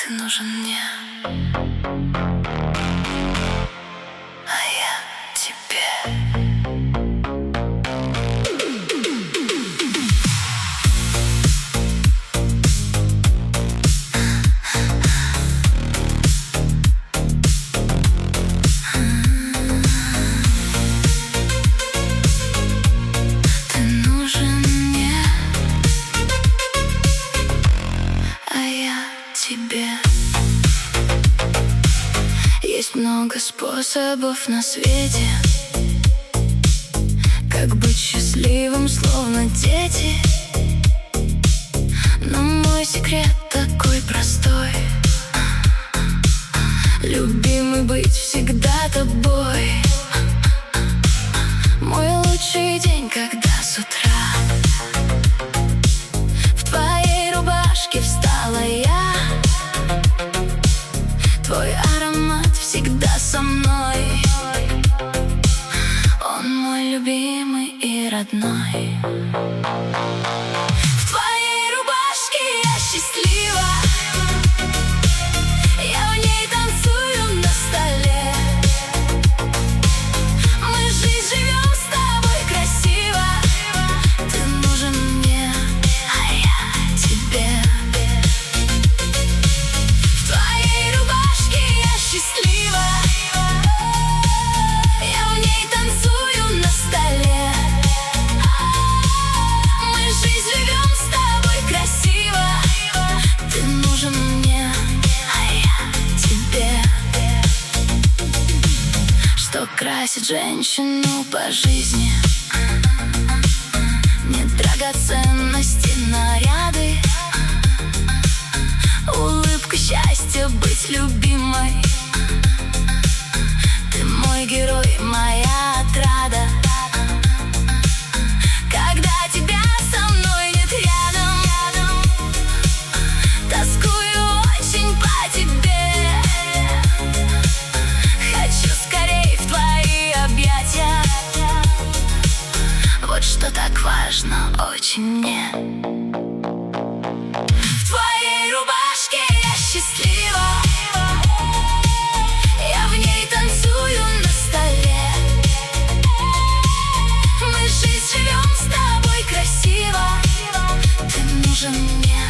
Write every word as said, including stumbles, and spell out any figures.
Ты нужен мне, а я тебе. Ты нужен мне, а я тебе. Есть много способов на свете, как быть счастливым, словно дети. Но мой секрет такой простой: любимый, быть всегда тобой. Мой лучший день, когда с утра в твоей рубашке встала я. Твой аромат всегда со мной, он мой любимый и родной. В твоей рубашке я счастлива, я в ней танцую на столе. Мы жизнь живем с тобой красиво. Ты нужен мне, а я тебе. В твоей рубашке я счастлива, я в ней танцую на столе. Мы жизнь живем с тобой красиво. Ты нужен мне, а я тебе. Что красит женщину по жизни? Не драгоценности, наряды, улыбка, счастье, быть любимой. Ты мой герой, моя отрада. Когда тебя со мной нет рядом, тоскую очень по тебе. Хочу скорей в твои объятия. Вот что так важно очень мне. В твоей рубашке я счастлива, я в ней танцую на столе. Мы жизнь живем с тобой красиво. Ты нужен мне,